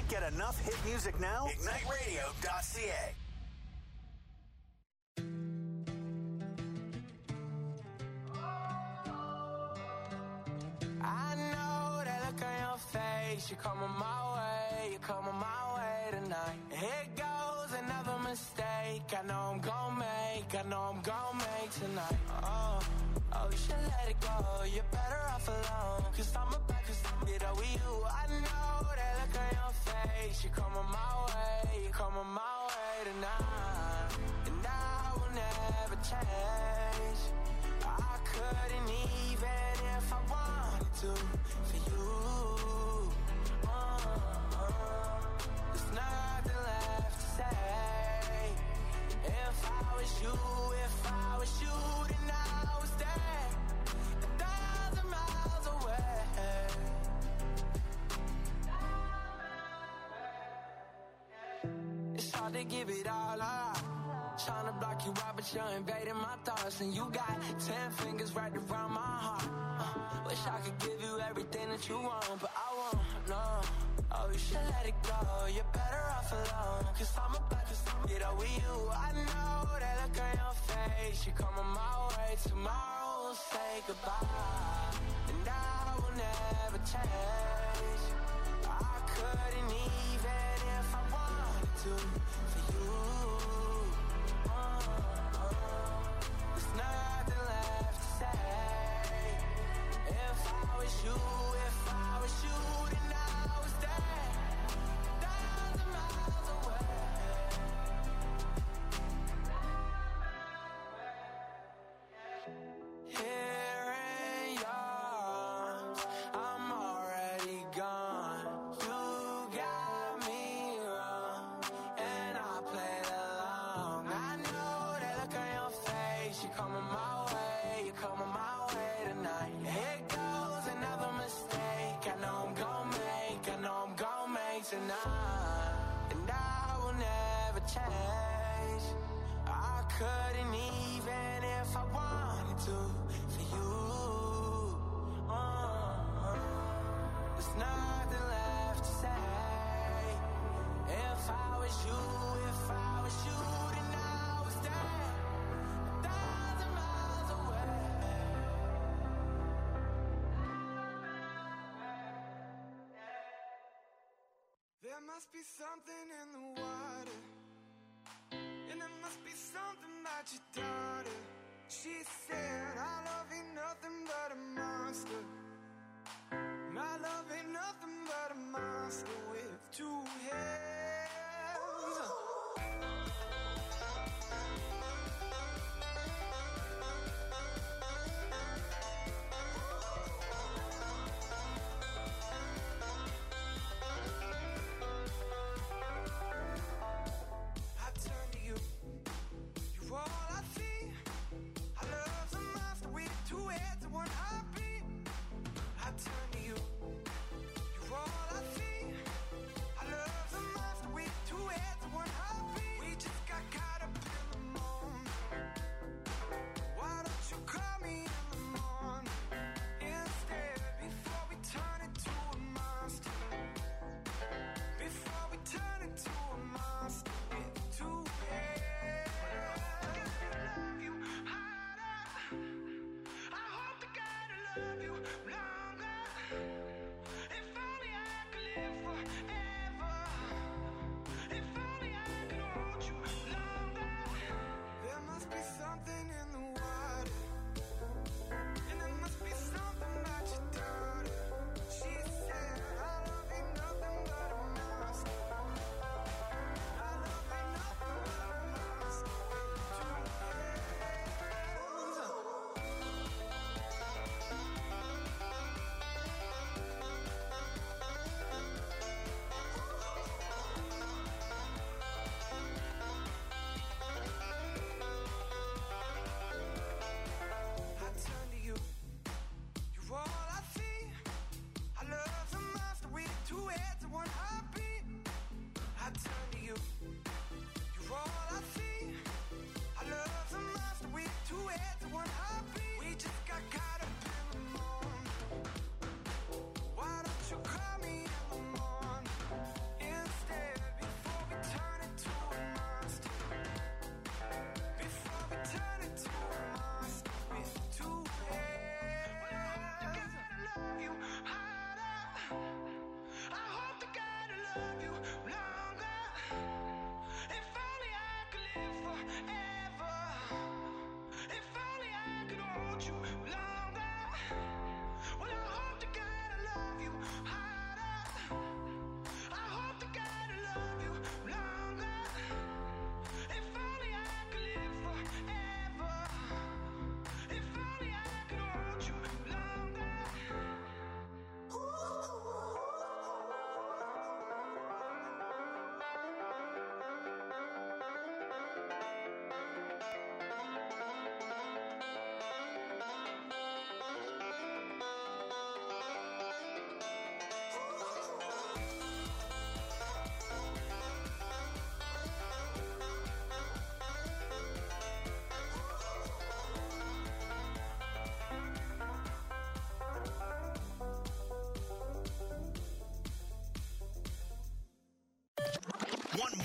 Can't get enough hit music now? IgniteRadio.ca. I know that look on your face. You're coming my way, you're coming my way tonight. Here goes another mistake. I know I'm gonna make, I know I'm gonna make tonight. Oh, you should let it go. You're better off alone. Cause I'm about to get over you. I know that look on your face. You're coming my way, you're coming my way tonight. And I will never change. I couldn't even if I wanted to for you. There's nothing left to say. If I was you, then I was there, 1,000 miles away. It's hard to give it all up. Tryna block you out, but you're invading my thoughts. And you got 10 fingers right around my heart. Wish I could give you everything that you want, but I won't, no. Oh, you should let it go. You're better off alone. Cause I'm about to get over you. I know that look on your face. You're coming my way. Tomorrow we'll say goodbye. And I will never change. I couldn't even if I wanted to for you. There's nothing left to say. If I was you, then I was there, 1,000 miles away. Here in yours, I'm already gone. You got me wrong, and I played along. I know that look on your face. You're coming my way, you're coming my way tonight. Here goes another mistake. I know I'm gonna make, I know I'm gonna make tonight. And I will never change. I couldn't even if I wanted to for you. There's nothing left to say. If I was you, then I was there, 1,000 miles away. There must be something in the water, and there must be something about your daughter. She said, our love ain't nothing but a monster. My love ain't nothing but a monster with two heads. I turn to you, you're all I see. I love the monster with two heads and one heartbeat. I turn to you, you're all I see. I love the monster.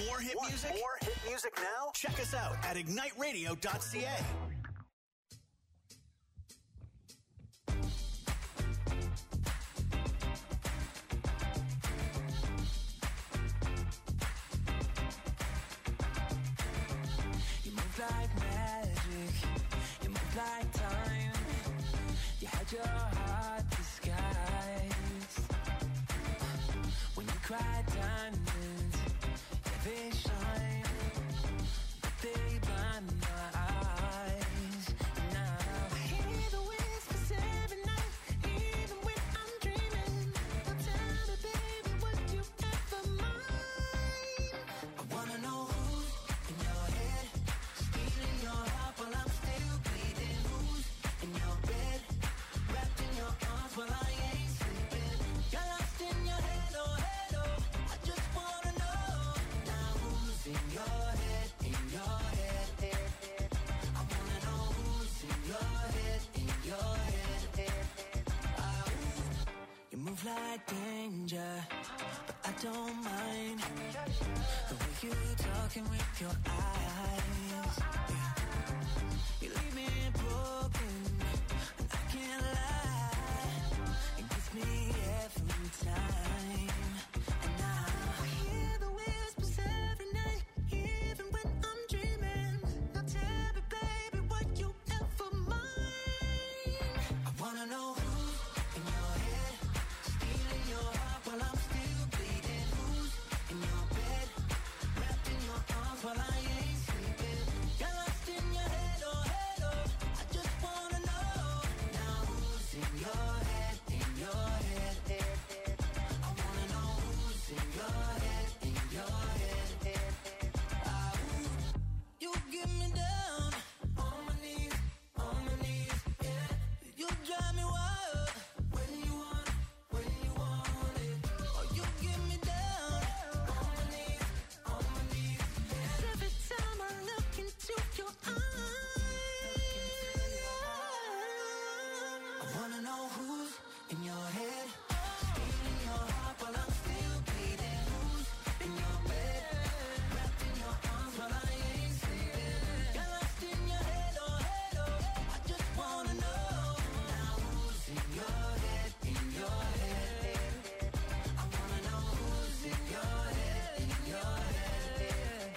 more hit music? More hit music now? Check us out at igniteradio.ca. Like magic, you move like time. You had your heart disguised. When you cry diamonds, yeah, they shine, but they blind my eyes. Now I hear the whispers every night, even when I'm dreaming. Now tell me, baby, would you ever mind? I wanna know who's in your head, stealing your heart while I'm still bleeding. Who's in your bed, wrapped in your arms while I ain't sleeping? You're lost in your head, oh head, oh. I just wanna know now who's in your head, in your head, head, head. I wanna know who's in your head, in your head, head, head. You move like danger, but I don't mind the way you talking with your eyes. Yeah. You leave me broken, and I can't lie. It gets me every time. And now I hear the whispers every night, even when I'm dreaming. Now tell me, baby, would you ever mind? I wanna know who's in your head, stealing your heart while I'm still bleeding. Who's in your bed, wrapped in your arms while I ain't sleeping? You're lost in your head, oh head, oh. I just wanna know now who's in your head, in your head, head, head. I wanna know who's in your head, in your head, head, head. You get me down on my knees, yeah. You drive me wild when you want it. Oh, you get me down on my knees, yeah. Every time I look into your eyes, I wanna know who's in your head, stealing your heart while I'm still bleeding. Who's in your bed, wrapped in your arms while I ain't sleeping? You're lost in your head, oh head, oh. I just wanna know now who's in your head, in your head, head, head. I wanna know who's in your head, in your head, head.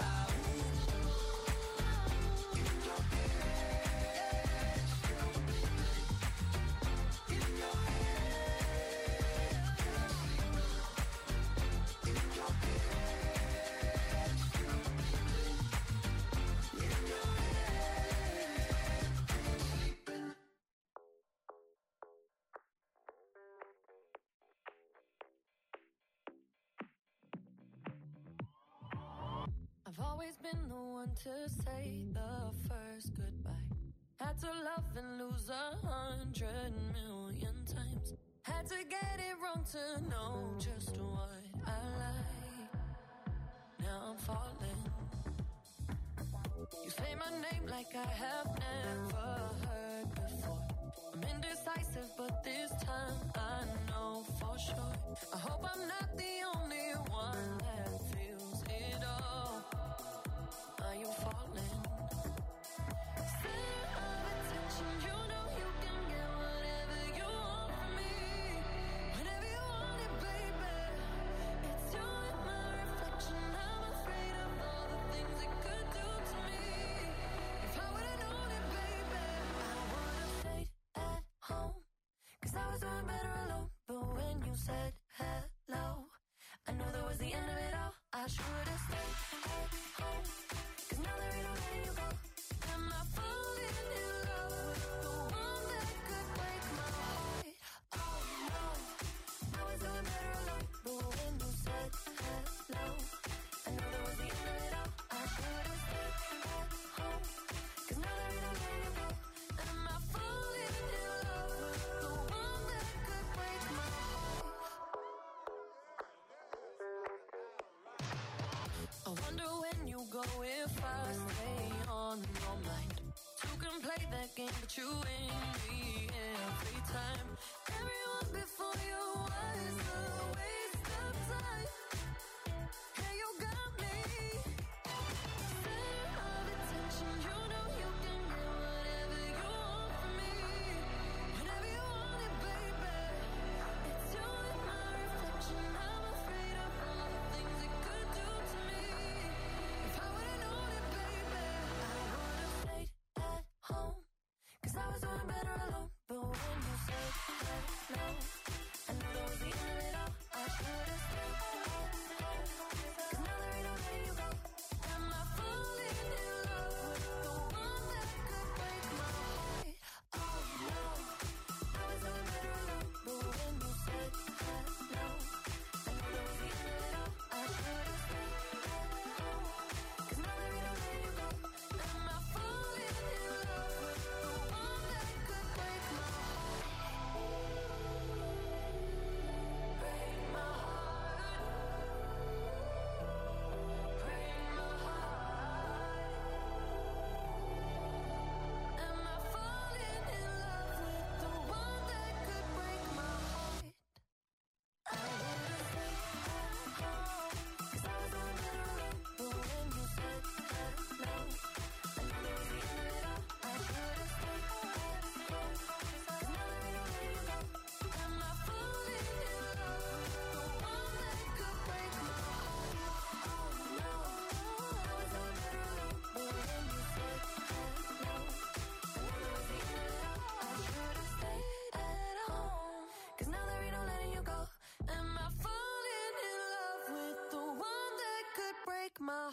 I've always been the one to say the first goodbye. Had to love and lose 100 million times. Had to get it wrong to know just what I like. Now I'm falling. You say my name like I have never heard before. I'm indecisive, but this time I know for sure. I hope I'm not the only one that feels it all. Are you falling? Center of attention, you know you can get whatever you want from me. Whenever you want it, baby. It's you and my reflection. I'm afraid of all the things it could do to me. If I would've known it, baby, I would've stayed at home. 'Cause I was doing better alone. But when you said hello, I knew that was the end of it all. I should've stayed at home. 'Cause now there ain't no letting you go. Am I falling in love with the one that could break my heart? Oh no, I was doing better alone. But when you said hello, I knew that was the end of it all. I should've stayed at home. 'Cause now there ain't no letting you go. Am I falling in love with the one that could break my heart? I wonder when you go if I stay on your mind. Two can play that game, but you win me every time. Everyone before you was a waste of time. Hey, you got me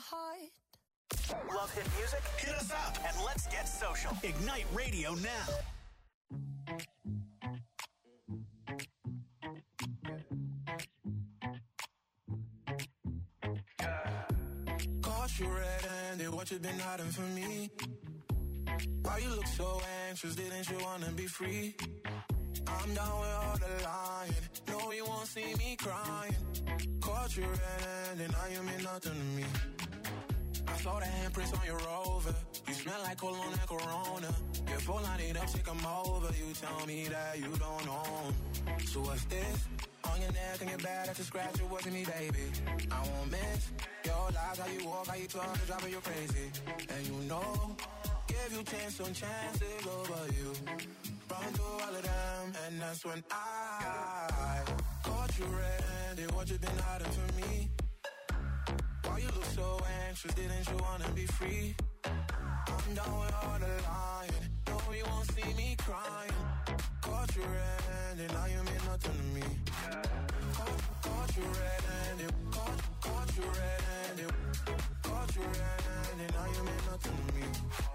heart. Love hit music? Hit us up and let's get social. Ignite Radio now. Caught you red-handed, what you been hiding from me? Why you look so anxious, didn't you wanna be free? I'm down with all the lying, no you won't see me crying. Caught you red-handed, now you mean nothing to me. I saw the handprints on your Rover, you smell like cologne and Corona. Before I need up, take 'em over, you tell me that you don't own. So what's this? On your neck and your back, that's a scratch, it wasn't me, baby. I won't miss your lies, how you walk, how you talk, it's driving you crazy. And you know, give you chance on chances over you. Run through all of them, and that's when I caught you red-handed, what you been hiding from me? Why you look so anxious, didn't you wanna be free? I'm done with all the lying, no you won't see me crying. Caught you red-handed, now you mean nothing to me. Caught you red-handed, caught you red-handed, caught you red-handed, now you mean nothing to me.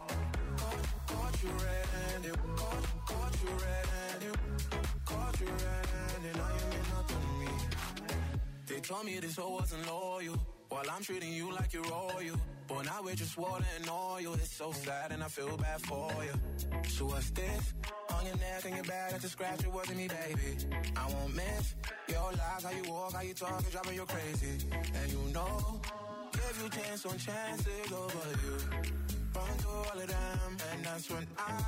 Caught you red-handed, caught you red-handed, caught you red-handed, now you mean nothing to me. They told me this hoe wasn't loyal, while I'm treating you like you're royal. But now we're just water and oil. It's so sad and I feel bad for you. So what's this? On your neck and your back, that's a scratch, it wasn't me, baby. I won't miss your lies, how you walk, how you talk, it's driving you crazy. And you know, give you chance on chances over you. Run through all of them, and that's when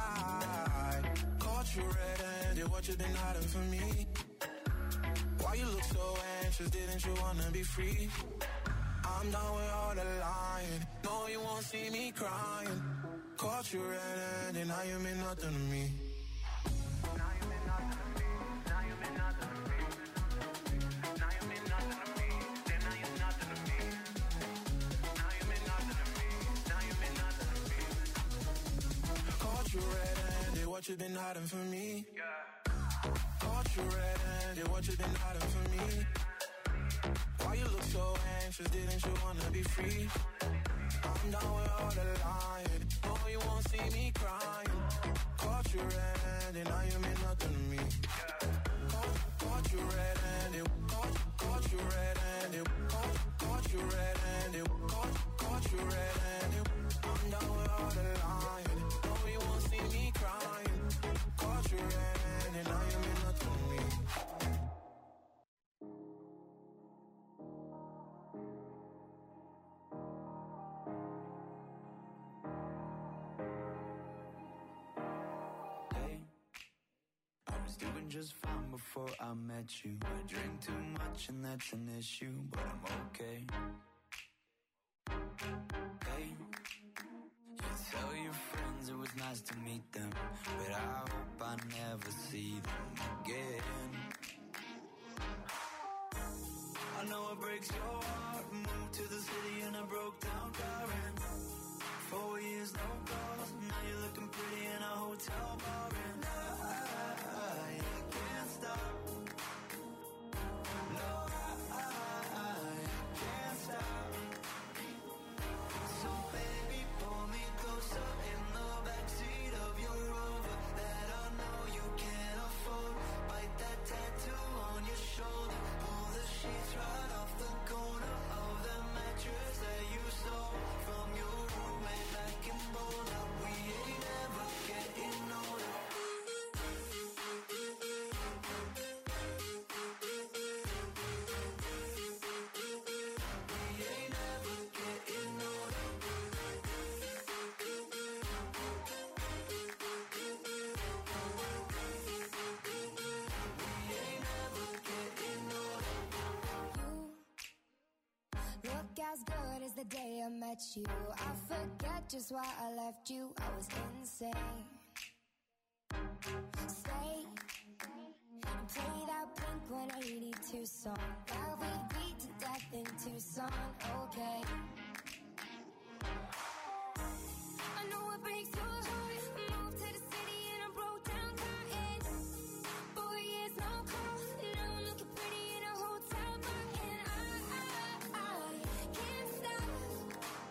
I caught you red-handed, what you been hiding from me? Why you look so anxious, didn't you wanna be free? I'm done with all the lying, no you won't see me crying. Caught you red-handed, now you mean nothing to me. Now you mean nothing to me, now you mean nothing to me. Now you mean nothing to me, then now you're nothing to me. Now you mean nothing to me, now you mean nothing to me. Caught you red-handed, what you been hiding from me? Caught you red-handed, what you been hiding from me? Why you look so anxious, didn't you wanna be free? I'm down with all the lying, no you won't see me crying. Caught you red-handed, now you mean nothing to me. Caught you red-handed, caught you red-handed, caught you red-handed, caught you red-handed. I'm down with all the lying, no you won't see me crying. Caught you red-handed, now you mean nothing to me. Doing just fine before I met you. I drink too much and that's an issue, but I'm okay. Hey, you tell your friends it was nice to meet them, but I hope I never see them again. I know it breaks your heart. Moved to the city in a broke down car and 4 years no calls. Now you're looking pretty in a hotel bar and I can't stop. No, I can't stop. So baby, pull me closer in the backseat of your Rover that I know you can't afford. Bite that tattoo on your shoulder. Pull the sheets right off the corner of the mattress that you stole from your roommate back in Boulder. We ain't ever getting older. Look as good as the day I met you. I forget just why I left you. I was insane. Stay and play that Blink-182 song that we beat to death in Tucson. Okay. I know it breaks your heart. Moved to the city and I broke down crying. 4 years no call. Now I'm looking pretty in a hotel bar and I can't stop.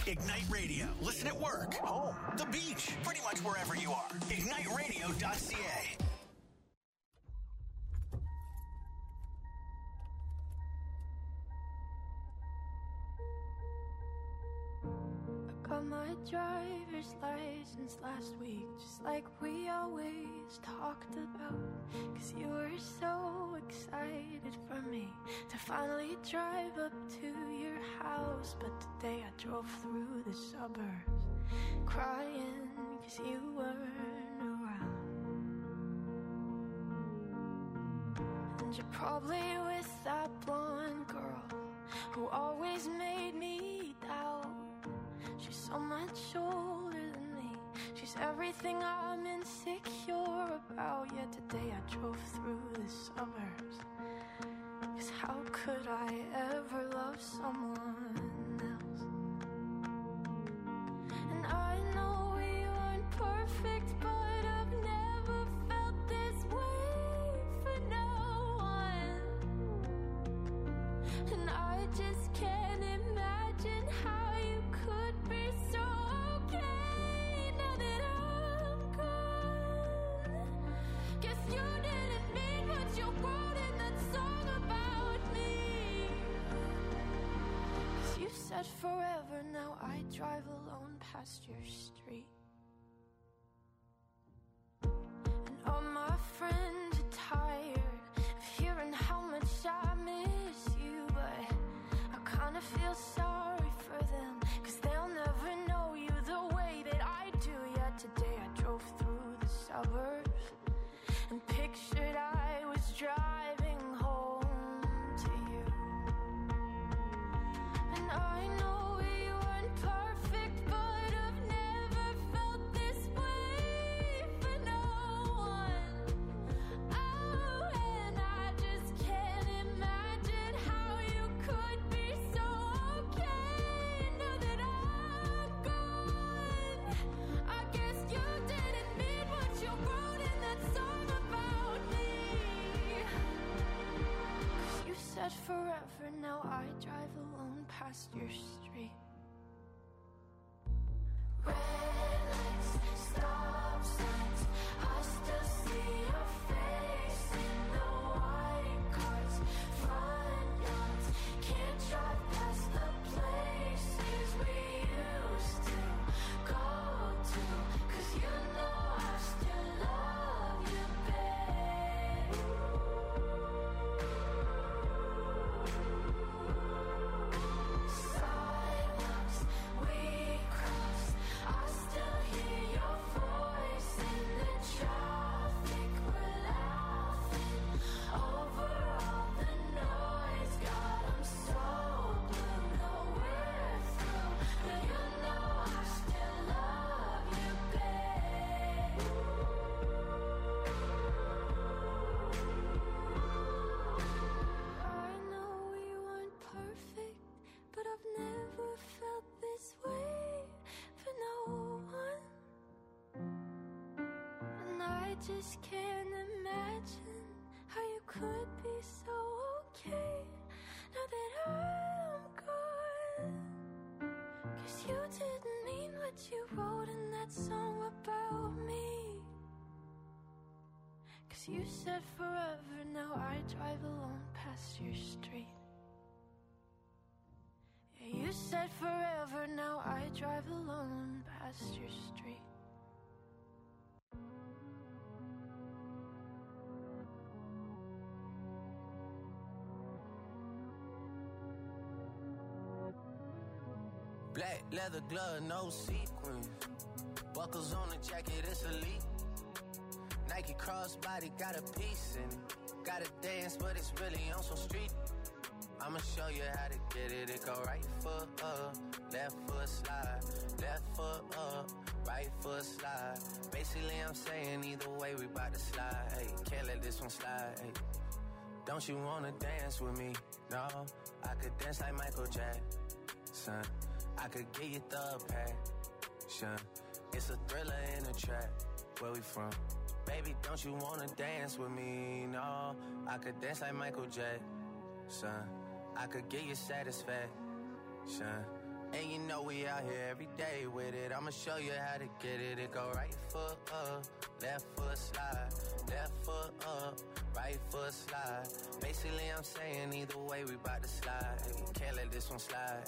Ignite Radio. Listen at work, home, the beach, pretty much wherever you are. IgniteRadio.ca. Got my driver's license last week, just like we always talked about. 'Cause you were so excited for me to finally drive up to your house. But today I drove through the suburbs crying 'cause you weren't around. And you're probably with that blonde girl who always made me doubt. She's so much older than me. She's everything I'm insecure about. Yet today I drove through the suburbs. 'Cause how could I ever love someone else? And I know we weren't perfect, but I've never felt this way for no one. And I just can't imagine how you could be so okay now that I'm gone. Guess you didn't mean what you wrote in that song about me. 'Cause you said forever, now I drive alone past your street. And all my friends are tired of hearing how much I miss you, but I kinda feel sorry for them, 'cause they'll never know you the way that I do. Yet today I drove through the suburbs and pictured I was driving home to you. And I know we weren't perfect, but I've never felt this way for no one. Oh, and I just can't imagine how you could be so okay now that I'm gone. I guess you didn't mean what you wrote in that song about me. 'Cause you said forever, now I drive alone past your street. Red lights, stop signs, I still see your face in the white cars, front yards. Can't drive past the places we used to go to, 'cause you know I still love you, babe. Sidewalks we crossed, I still hear your voice in the traffic. We're laughing over all the noise. God, I'm so blue, know we're through, but you know I still love you, babe. I know we weren't perfect, but I've never felt this way for no one. And I just can't imagine how you could be so okay now that I'm gone. 'Cause you didn't mean what you wrote in that song about me. 'Cause you said forever, now I drive alone past your street. Yeah, you said forever, now I drive alone past your street. Black leather glove, no sequins. Buckles on the jacket, it's elite. Nike crossbody, got a piece in it. Gotta dance, but it's really on some street. I'ma show you how to get it. It go right foot up, left foot slide. Left foot up, right foot slide. Basically, I'm saying either way, we bout to slide. Hey, can't let this one slide. Hey. Don't you wanna dance with me? No, I could dance like Michael Jackson. I could get you the passion. It's a thriller in a trap. Where we from? Baby, don't you wanna dance with me? No, I could dance like Michael Jackson. I could get you satisfaction. And you know we out here every day with it. I'ma show you how to get it. It go right foot up, left foot slide, left foot up, right foot slide. Basically, I'm saying either way, we bout to slide. Can't let this one slide.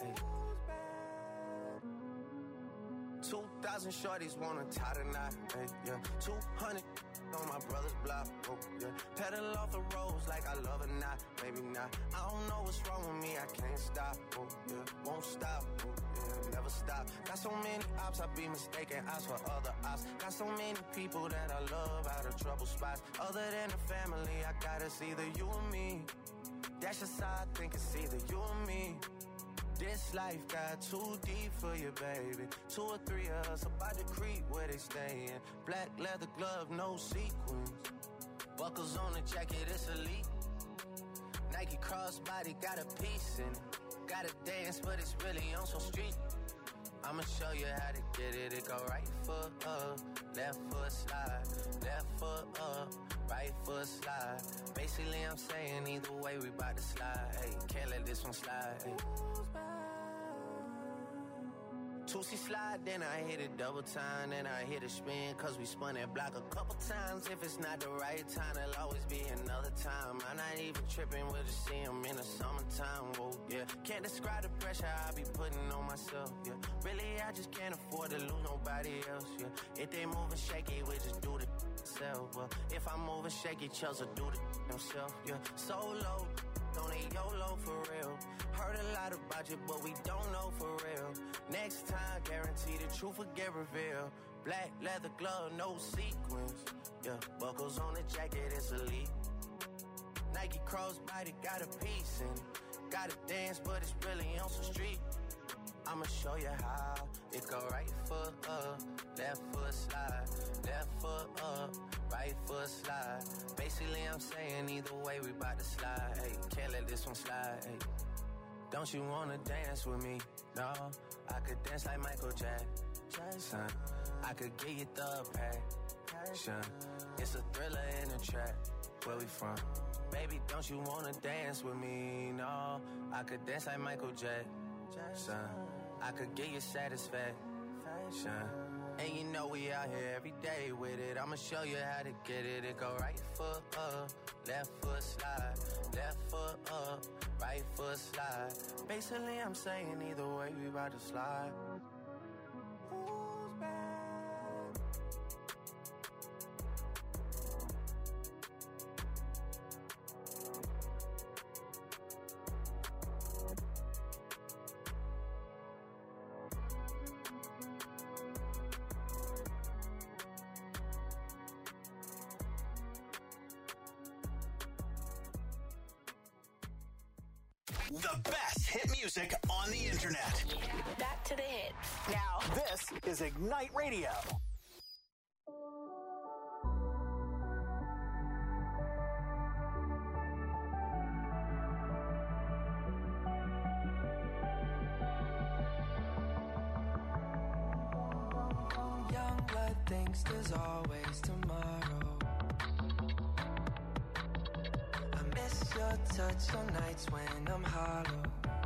2,000 shorties wanna tie the knot, yeah. 200 on my brother's block, oh, yeah. Pedal off the roads like I love it, not, maybe not. I don't know what's wrong with me, I can't stop, oh, yeah. Won't stop, oh, yeah, never stop. Got so many ops, I be mistaken ops for other ops. Got so many people that I love out of trouble spots. Other than the family, I got it's either you or me. That's just how I think it's either you or me. This life got too deep for you, baby. 2 or 3 of us about to creep where they stayin'. Black leather glove, no sequins. Buckles on the jacket, it's elite. Nike crossbody got a piece in it. Gotta dance, but it's really on some street. I'ma show you how to get it. It go right foot up, left foot slide, left foot up, right foot slide. Basically, I'm saying either way, we bout to slide. Hey, can't let this one slide. Hey. 2C slide, then I hit it double time, then I hit a spin, cause we spun that block a couple times. If it's not the right time, there'll always be another time. I'm not even tripping, we'll just see him in the summertime, whoa, yeah. Can't describe the pressure I be putting on myself, yeah. Really, I just can't afford to lose nobody else, yeah. If they moving shaky, we just do the self, well. If I'm moving shaky, Chelsea do the himself, yeah. Solo, don't need YOLO for real. Heard a lot about you, but we don't know for real. Next time, guarantee the truth will get revealed. Black leather glove, no sequins. Yeah, buckles on the jacket, it's elite. Nike crossbody got a piece in it. Gotta dance, but it's really on some street. I'ma show you how. It go right foot up, left foot slide, left foot up, right foot slide. Basically, I'm saying either way, we bout to slide. Hey, can't let this one slide. Hey. Don't you wanna dance with me? No, I could dance like Michael Jackson. I could get you the passion. It's a thriller in a track. Where we from? Baby, don't you wanna dance with me? No, I could dance like Michael Jackson. I could get you satisfaction. And you know we out here every day with it. I'ma show you how to get it. It go right foot up, left foot slide, left foot up, right foot slide. Basically, I'm saying either way, we about to slide. Who's bad? The best hit music on the internet. Back to the hits. Now, this is Ignite Radio. Young blood thinks there's always tomorrow. I miss your touch on nights when I'm hollow.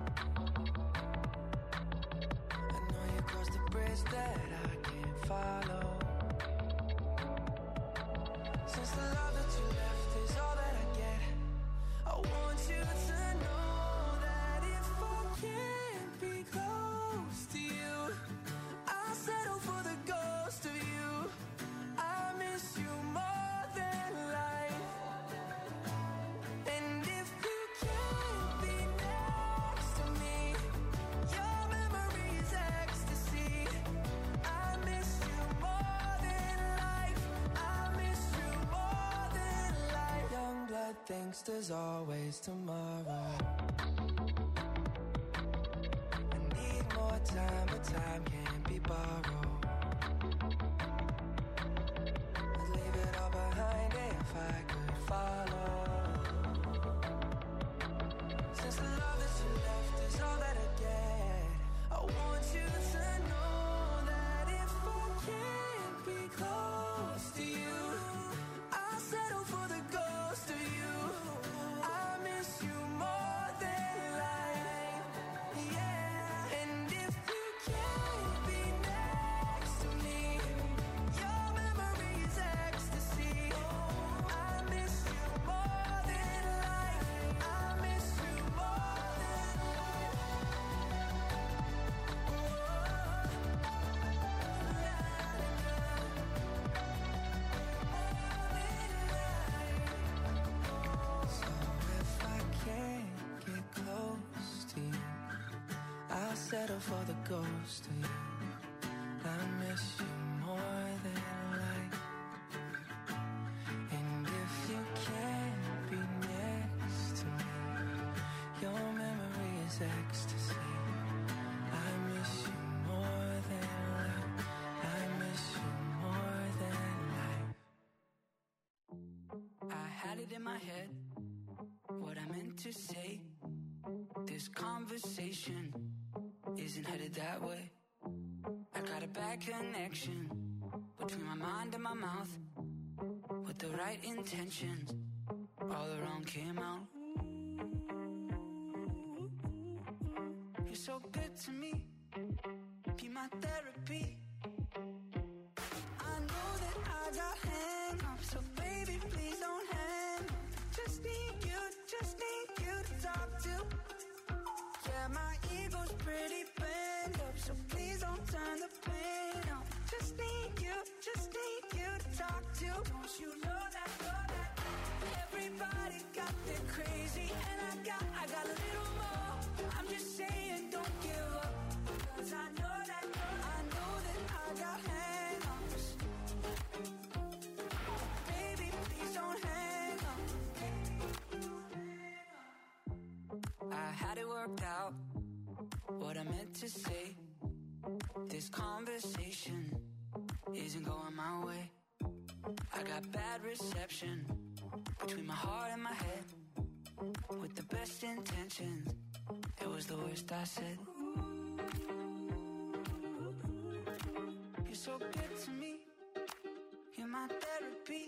I know you crossed the bridge that I can't follow. Since the love that you left is all that I get, I want you to know that if I can't be close to you, I'll settle for the ghost of you. I miss you more than life. And if you can't be next to me, your memory is ecstasy. I miss you more than life. I miss you more than life. Young blood thinks there's always tomorrow. I need more time, but time can't be borrowed. I'd leave it all behind if I could follow. Since the love that you left is all that I get, I want you to know that if I can't be close to you, I'll settle for the ghost of you. I miss you more than life, yeah. And if you settle for the ghost of you. I miss you more than life. And if you can't be next to me, your memory is ecstasy. I miss you more than life. I miss you more than life. I had it in my head, what I meant to say. This conversation isn't headed that way. I got a bad connection between my mind and my mouth. With the right intentions, all the wrong came out. You're so good to me, be my therapy. I know that I got hang-ups, so baby, please don't hang. Just need you to talk to. Yeah, my ego's pretty bent up, so please don't turn the pain up. Just need you to talk to. Don't you know that, everybody got their crazy, and I got a little more. I'm just saying, don't give up, 'cause I know that I got hang-ups. Baby, please don't hang up. I had it worked out, what I meant to say. This conversation isn't going my way. I got bad reception between my heart and my head. With the best intentions, it was the worst I said. You're so good to me, you're my therapy.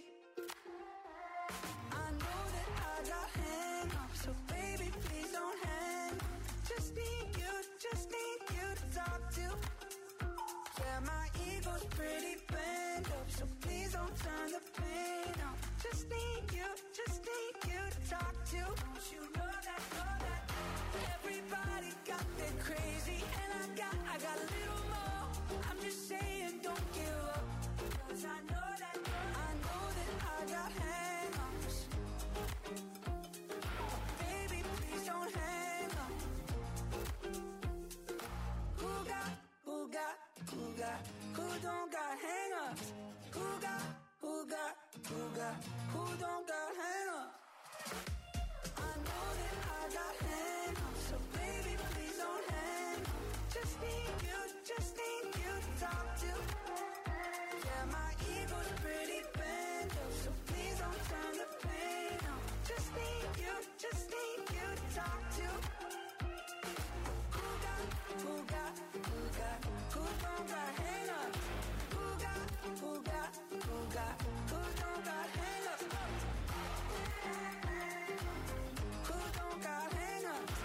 I know that I got hang-ups, so baby, please don't hang. Just need you to talk to. Yeah, my ego's pretty bent up, so please don't turn the pain up. Just need you to talk to. Don't you know that, everybody got their crazy, and I got a little more. I'm just saying, don't give up, 'cause I know that I got hang-ups. Baby, please don't hang up. Who don't got hang-ups? Who don't got hang-ups? I know that I got hang-ups, so baby, please don't hang up. Just need you to talk to. Yeah, my ego's pretty bent up, so please don't turn the pain up. Just need you to talk to. Who don't got hang-ups? Who don't got hang-ups? Who don't got hang-ups?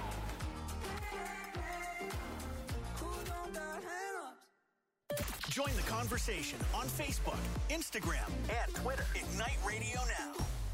Who don't got hang-ups? Join the conversation on Facebook, Instagram, and Twitter. Ignite Radio Now.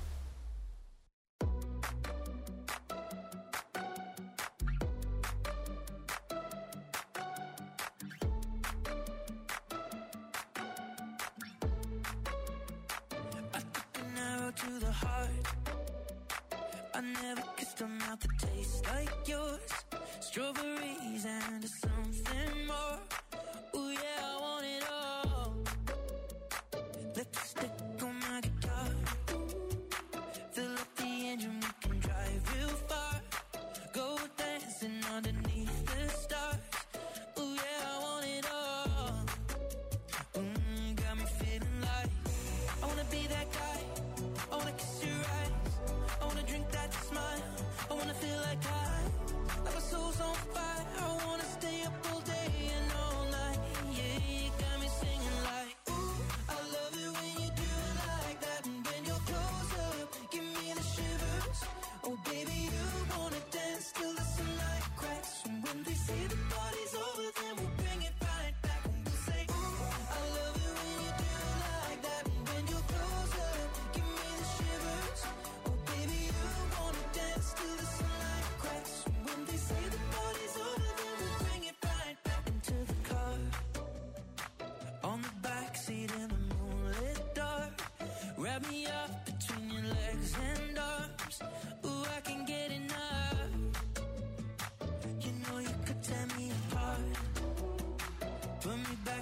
To the heart, I never kissed a mouth that tastes like yours. Strawberries and something more. Ooh yeah, I want it all. Lipstick on my guitar. Fill up the engine, we can drive real far. Go dancing underneath the stars. Ooh yeah, I want it all. Got me feeling like I wanna be that guy. I wanna kiss your eyes, I wanna drink that smile, I wanna feel like my soul's on fire, I wanna stay up all day and all night, yeah, you got me singing like, ooh, I love it when you do it like that, and when you're close up, give me the shivers, oh baby, you wanna dance till the sunlight cracks, and when they say the party's over, then we'll bring it right back, and we'll say, ooh, I love it when you do it like that, and when you're close up, give me the shivers, oh baby, you wanna dance till the sunlight cracks, and when they say the party's over, then we'll bring it right back into the car, on the backseat in the moonlit dark, wrap me up between your legs and arms, ooh, I can get enough, you know you could tear me apart,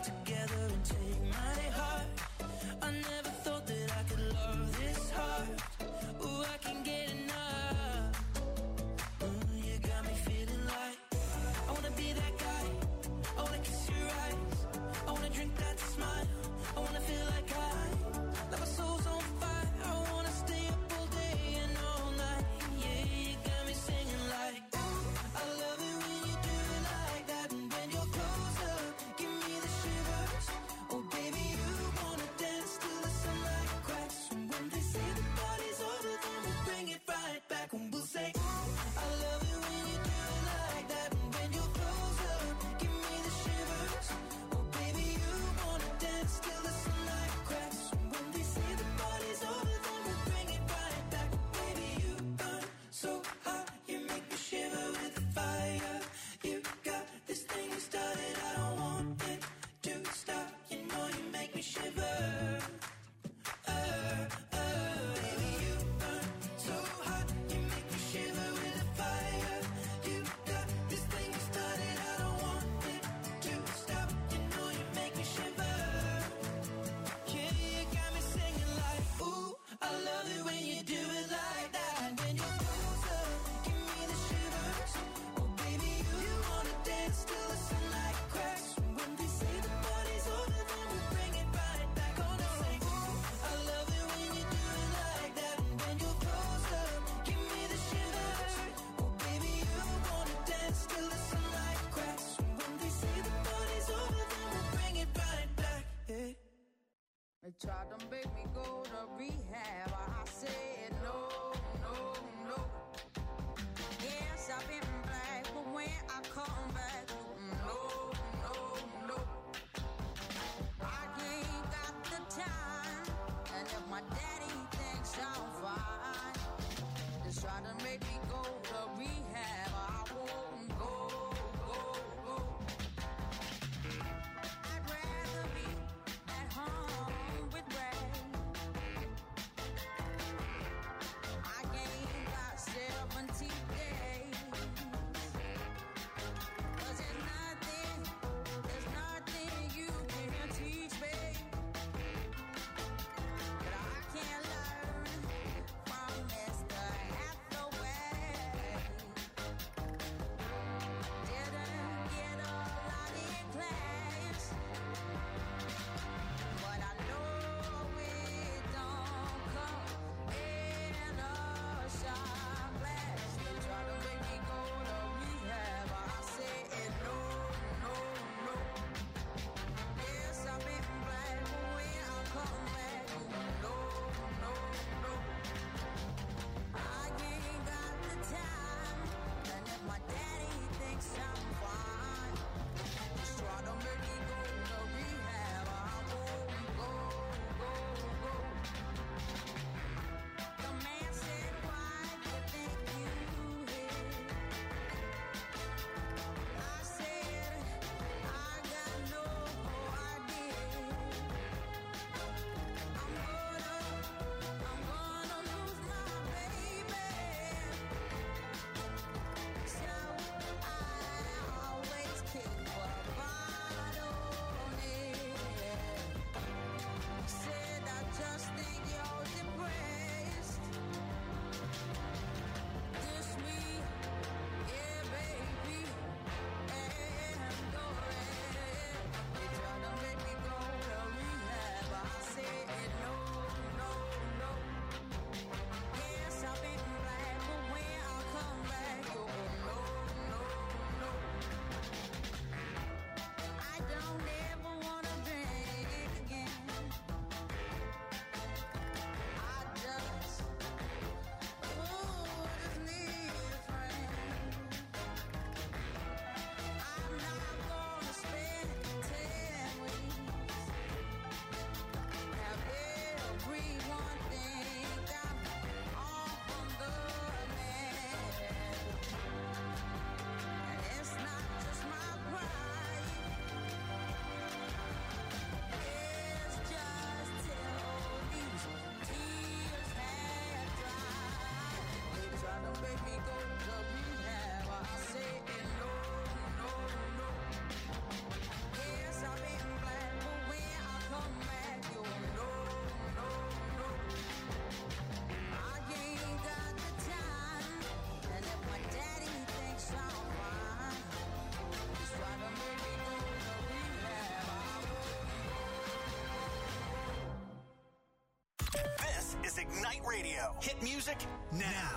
together and take my heart. I never thought that I could love this hard. Ooh, I can get enough. You got me feeling like I wanna be that guy. I wanna kiss your eyes. I wanna drink that smile. I wanna feel like my soul's on fire. I wanna stay up all day and all night. Yeah, you got me singing like, ooh, I love it when you do it like that. And when you're closer, give me the shivers. Oh baby, you wanna dance till the sunlight cracks. And when they say the party's over, then we'll bring it right back. And we'll say, ooh, I love it when you do it like that. And when you're closer, give me the shivers. Oh baby, you wanna dance till the sunlight cracks. And when they say the party's over, then we'll bring it right back. Baby, you burn so hot, you make me shiver with the fire. You got this thing you started, I don't want it to stop. You know you make me shiver. Baby, you burn so hot, you make me shiver with the fire. You got this thing you started, I don't want it to stop. You know you make me shiver. Yeah, you got me singing like, ooh, I love it when you do it like that. And when you're closer, give me the shivers. Oh baby, you wanna dance till the sunlight cracks. And when they say the party's over, then we'll bring it right back. Gonna say, ooh, I love it when you do it like that. And when you're closer, give me the shivers. Oh baby, you wanna dance till the sunlight cracks. And when they say the party's over, then we'll bring it right back. Yeah. They tried to make me go to rehab. I said no, no, no. Yes, I've been black, but when I come back, no, no, no. I ain't got the time, and if my daddy thinks I'm fine, they try to make me go to rehab. I won't go, go, go. I'd rather be at home with Ray. I ain't got 70 days, 'cause there's nothing is Ignite Radio. Hit music now.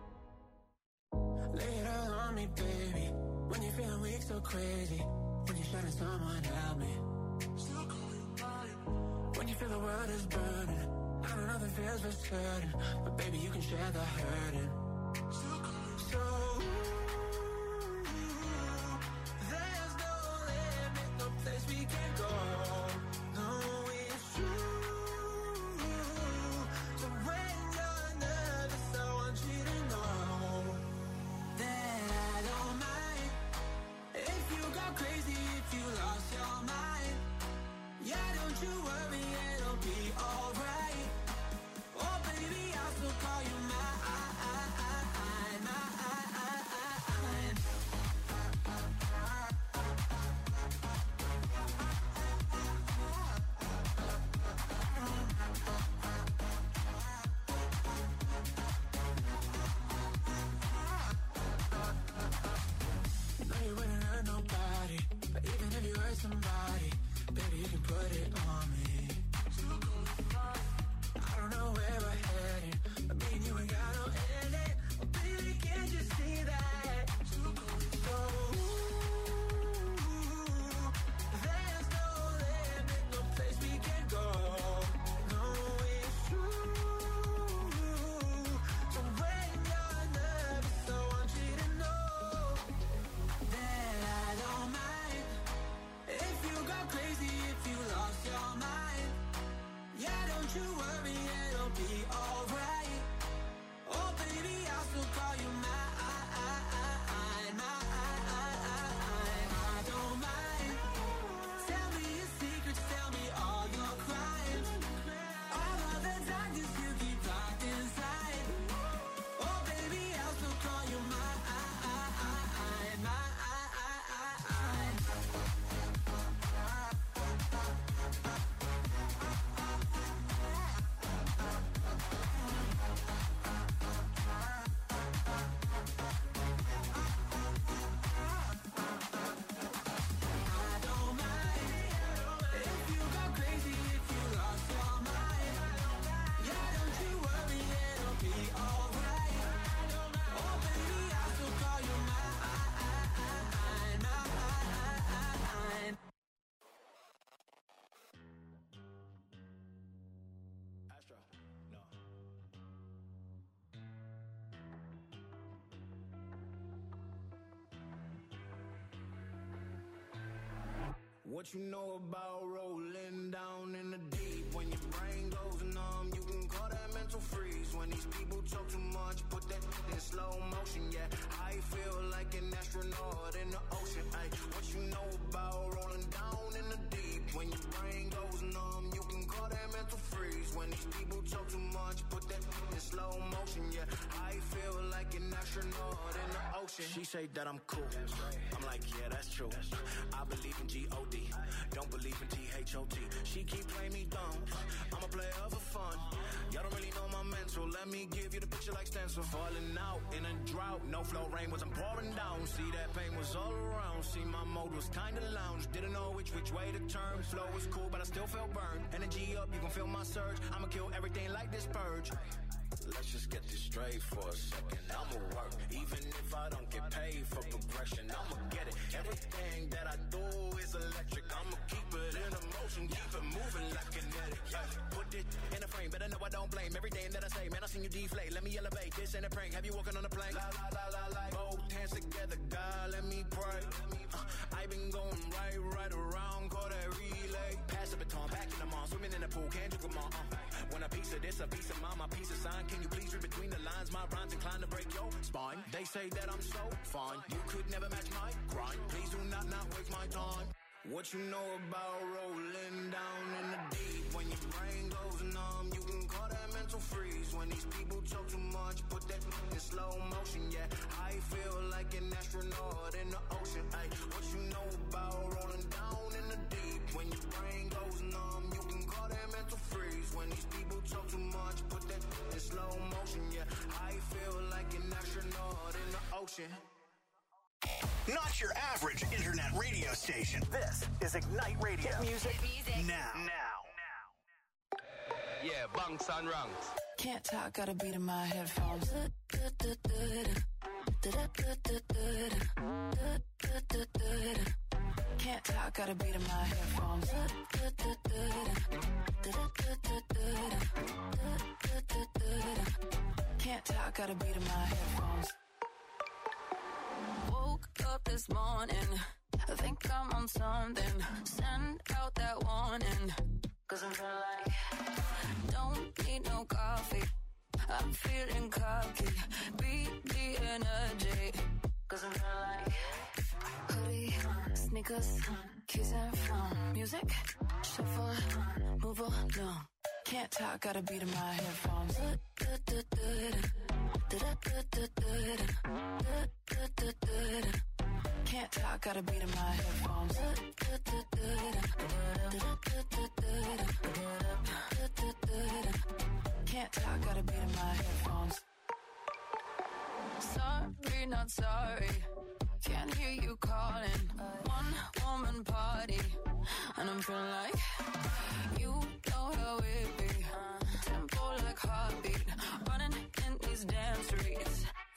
Lay it all on me, baby. When you're feeling weak, so crazy. When you're shining, someone help me. Still call you mine. When you feel the world is burning, I don't know the feels for certain, but baby, you can share the hurting. Still call you so. There's no limit, no place we can go. No, it's true. So when you're nervous, I want you to know that I don't mind if you go crazy, if you lost your mind. Yeah, don't you worry, it'll be alright. Oh baby, I'll still call you mine. No, you wouldn't hurt nobody, but even if you hurt somebody, baby, you can put it on me. I don't know where we're heading, but me and you ain't got no ending. Oh, baby, can't you see that? So, there's no limit, no place we can go. No, it's true. So when you're nervous, I want you to know that I don't mind if you go crazy, if you lost your mind. Yeah, don't you worry, it'll be alright. Oh baby, I'll still call you mine. I don't mind. Tell me your secrets, tell me all your crimes. All of the darkness you keep locked inside. Oh baby, I'll still call you mine. I don't mind if you go crazy, if you lost your mind. Yeah, don't you worry, it'll be alright. Oh baby, I'll still call you mine. Astro, no. What you know about rolling down in the deep? When your brain goes numb, you can call that mental freeze. When these people talk too much, put that in slow motion, yeah. I feel like an astronaut in the ocean, ay. What you know about rolling down in the deep? When your brain goes numb, you can call that mental freeze. When these people talk too much, put that in slow motion, yeah. I feel like an astronaut in the ocean. She say that I'm cool. I'm like, yeah, that's true. I believe in G-O-D. Don't believe in T-H-O-T. She keep playing me dumb. I'm a player for fun. Y'all don't really know my mental. Let me give you the picture like stencil. Falling out in a drought. No flow, rain wasn't pouring down. See, that pain was all around. See, my mode was kinda lounge. Didn't know which way to turn. Flow was cool, but I still felt burned. Energy up, you can feel my surge. I'ma kill everything like this purge. Let's just get this straight for a second. I'ma work, even if I don't get paid for progression. I'ma get it. Everything that I do is electric. I'ma keep it in motion, keep it moving like kinetic. Yeah. Put it in a frame, better know I don't blame everything that I say. Man, I seen you deflate. Let me elevate. This ain't a prank. Have you walking on a plane? La la la la la. Both hands together, God, let me pray. I been going right around, call that relay. Pass the baton, back in the mall, swimming in the pool, can't you come on? When a piece of this, a piece of mine, my piece of sign. Can you please read between the lines? My rhymes inclined to break your spine. They say that I'm so fine. You could never match my grind. Please do not waste my time. What you know about rolling down in the deep? When your brain goes numb, you can call that mental freeze. When these people talk too much, put that in slow motion, yeah. I feel like an astronaut in the ocean, ay. What you know about rolling down in the deep? When your brain goes numb, you can call that mental freeze. When these people talk too much, put that in slow motion, yeah. I feel like an astronaut in the ocean. Not your average internet radio station. This is Ignite Radio. Hit music now. Yeah, Banks and Ranks. Can't talk, got a beat in my headphones. Can't talk, got a beat in my headphones. Can't talk, got a beat in my headphones. Woke up this morning, I think I'm on something. Send out that warning, 'cause I'm feeling like don't need no coffee. I'm feeling cocky, beat the energy, 'cause I'm feeling like hoodie, sneakers, keys and phone, music, shuffle, move along. Can't talk, got a beat in my headphones. Can't talk, got a beat in my headphones. Can't talk, got a beat in my headphones. Sorry, not sorry. Can't hear you calling. One woman party, and I'm feeling like you know how it be. Tempo like heartbeat, running in these damn streets.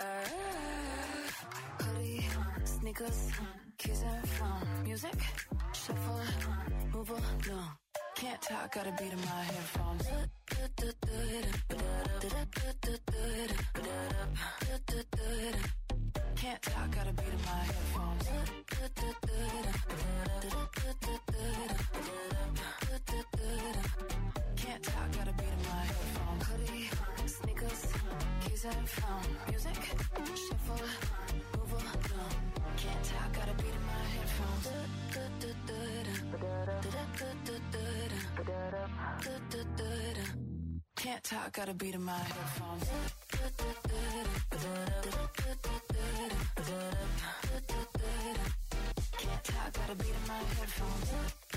Hoodie, sneakers, keys and phone, music, shuffle, move along. Can't talk, got a beat in my headphones. Can't talk, got a beat in my headphones. Can't talk, got a beat in my headphones. Hoodie, sneakers, keys and phone, music, shuffle, move along. Can't talk, got a beat in my headphones. Can't talk, got a beat in my headphones. Can't talk, got a beat in my headphones.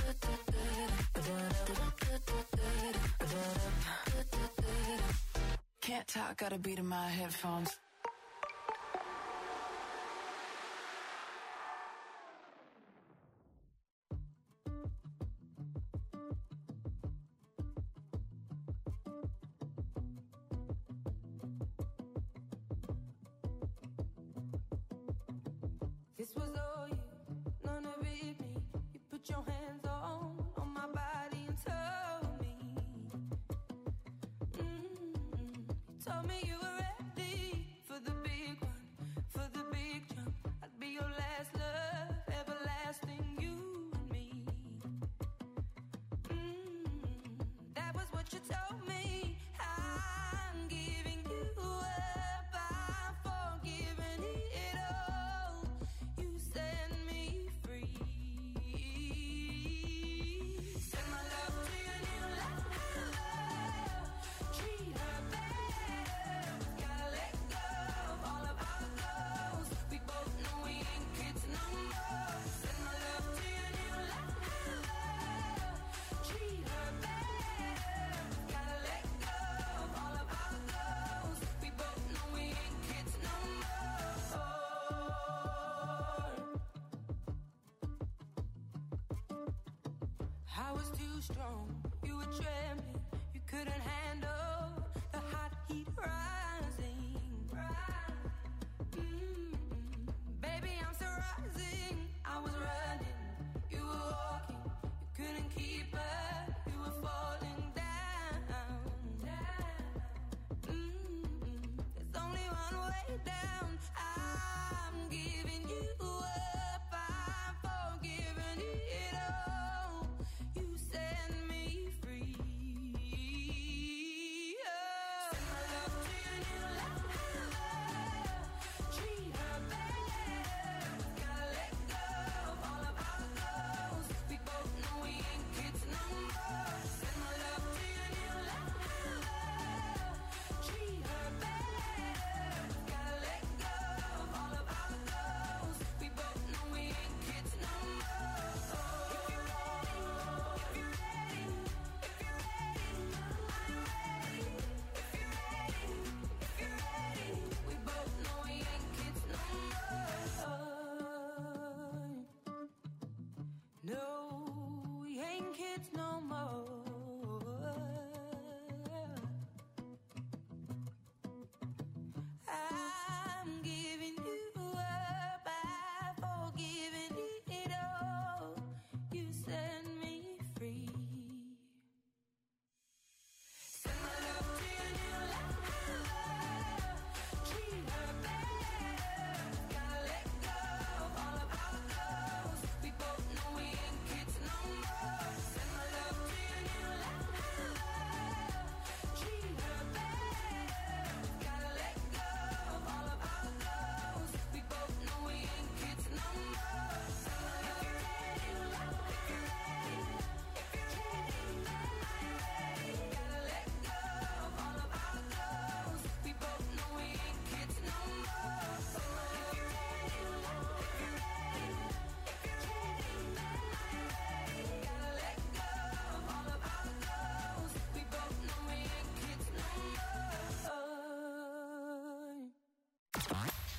Can't talk, got a beat in my headphones. This was all you, none of it me. You put your hands on my body and told me. You told me you were ready for the big one, for the big jump. I'd be your last love, everlasting, you and me. That was what you told me. I'm giving you up, I'm forgiving it all. You set me free. Send my love to your new love. Treat her better. Gotta let go of all of our goals. We both know we ain't kids no more. Send my love to your new love. Treat her better. Gotta let go of all of our goals. We both know we ain't kids no more. I was too strong, you were trembling, you couldn't handle the hot heat rising. Baby, I'm still rising. I was running, you were walking, you couldn't keep up, you were falling down. There's only one way down. I'm giving you up, I'm forgiving it all. You set me free. Send my love to your new love. Treat her better. Gotta let go of all of our goals. We both know we ain't kids no more. Send my love to your new love. Treat her better. Gotta let go of all of our goals. We both know we ain't kids no more. If you're ready, if you're ready, if you're ready, I'm ready. If you're ready, if you're ready, we both know we ain't kids no more. No, we ain't kids no more.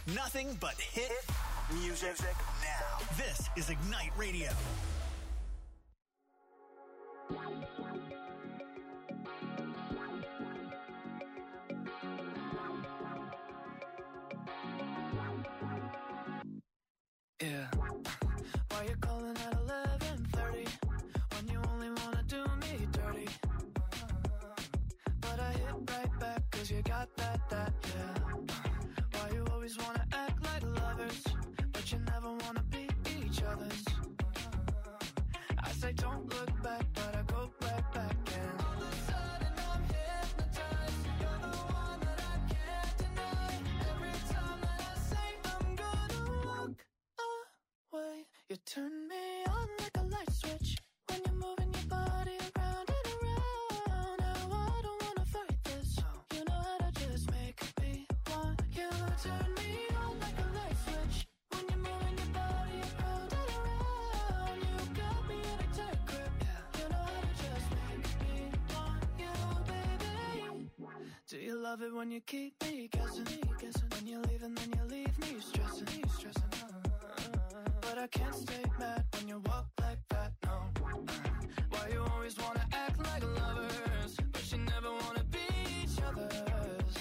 Nothing but hit music now. This is Ignite Radio. Yeah. Why you calling at 11:30 when you only wanna do me dirty? But I hit right back 'cause you got that, yeah. Why you always wanna act like lovers, but you never wanna be each other's? I say don't look back, but I go right back and all of a sudden I'm hypnotized. You're the one that I can't deny. Every time that I say I'm gonna walk away, you turn me on like a light switch when you're moving your body around and around. Now I don't wanna fight this. You know how to just make me want you. Turn me on like a light switch when you're moving your body around and around. You got me in a tight grip. You know how to just make me want you, baby. Do you love it when you keep me guessing? When you leave and then you leave me stressing. But I can't stay mad when you walk like that, no. Why you always wanna act like lovers, but you never wanna be each other's?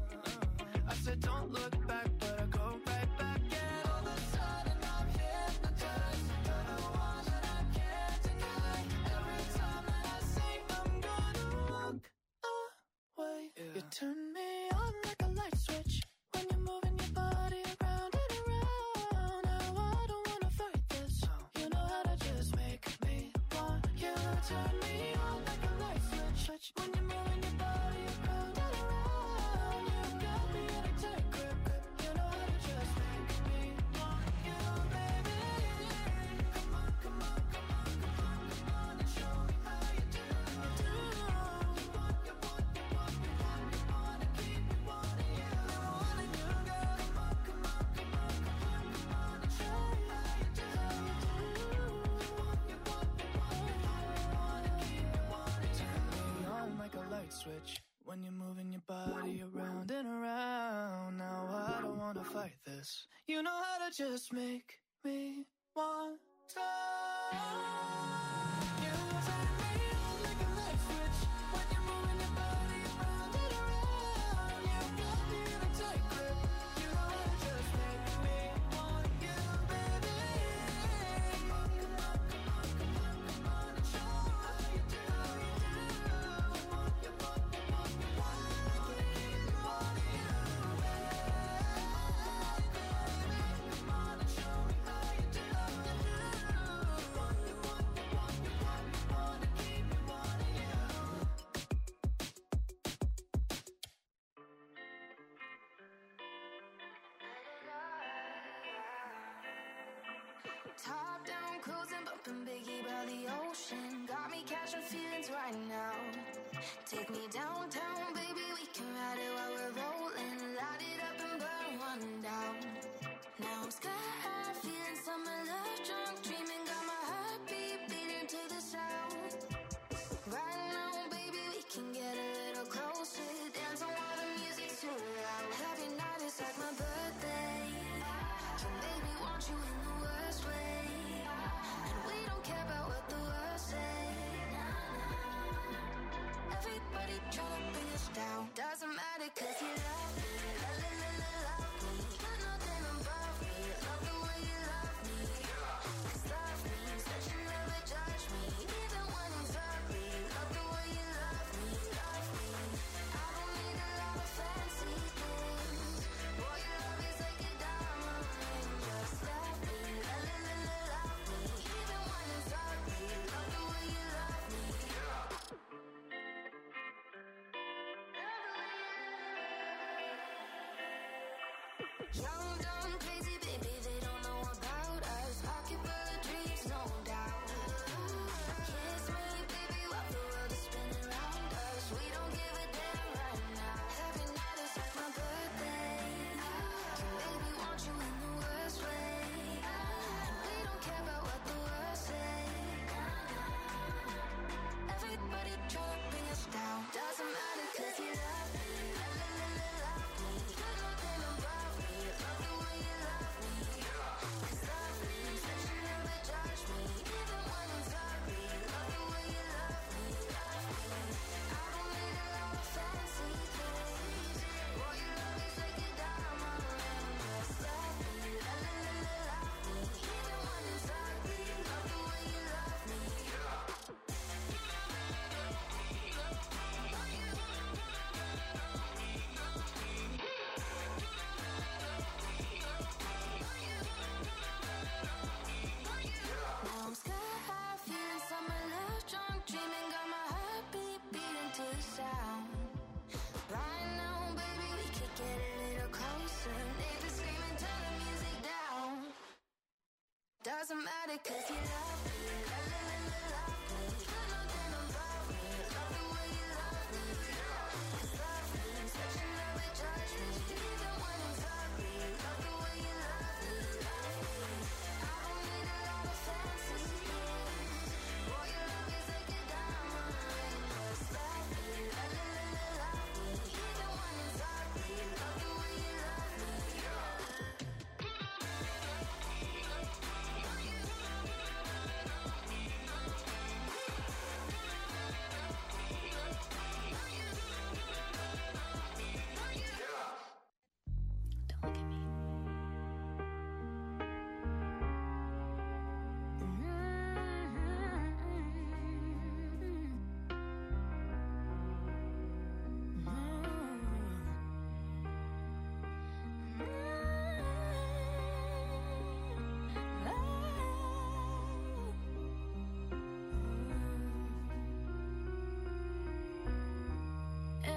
I said don't look back, but I go right back and all of a sudden I'm hypnotized. You're the one that I can't deny. Every time that I say I'm gonna walk away, you turn me on like a light switch when you're moving your body around and around. Now I don't wanna fight this. You know how to just make me want you. Turn me on like a light switch when you're moving your body around and around. You got me in a tight grip. You know how to just make me want you, baby. Come on, come on, come on, come on, come on and show me how you do. You want, you want, you want, you want, you wanna keep me wanting you. Wanting you, girl. Come on, come on, come on, come on, come on and show me how you do. You want, you want, you want, you want, you wanna keep me wanting you. Turn me on like a light switch when you're moving your body around and around. Now I don't wanna fight this. You know how to just make me want to. You turn me on like a light switch when you're moving your body around and around. You got me in a tight grip. You know how to just make me want you, baby. Come on, come on, come on, come on, come on and show me how you do. You want, you want, you want, you want, you wanna keep me wanting you, baby. Come on and show me how you do. You want, you want, you want, you want, you wanna keep me wanting you. Top down, cruising, bumping Biggie by the ocean. Got me catching feelings right now. Take me downtown, baby, we can ride it while we're rolling. Light it up and burn one down. Now I'm sky high, feeling summer love, drunk, dreaming, got my heartbeat beating to the sound. Right now, baby, we can get a little closer. Dancing while the music's too loud. Every night is like my birthday. So baby, want you in the worst way. And we don't care about what the world say. Everybody tryna bring us down. Doesn't matter 'cause you love me. La la la la love me. You're nothing above me. Love the way you love me. 'Cause love means that you never judge me. Even when it's ugly. Love the way you love me. Love me. I don't need a lot of fancy things. Boy, your love is like a diamond ring. Just love me. La la la la love me. Even when it's ugly. Love the way you love me. Young, dumb, crazy, baby, they don't know about us. Pocket full of dreams, no doubt. Kiss me, baby, while the world is spinning around us. We don't give a damn right now. Every night is like my birthday. And baby, want you in the worst way. And we don't care about what the world say. Everybody try to bring us down. Doesn't matter 'cause you love me. La la la la love me. You're nothing above me. Love the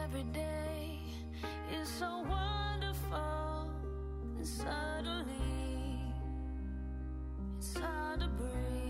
every day is so wonderful, and suddenly it's hard to breathe.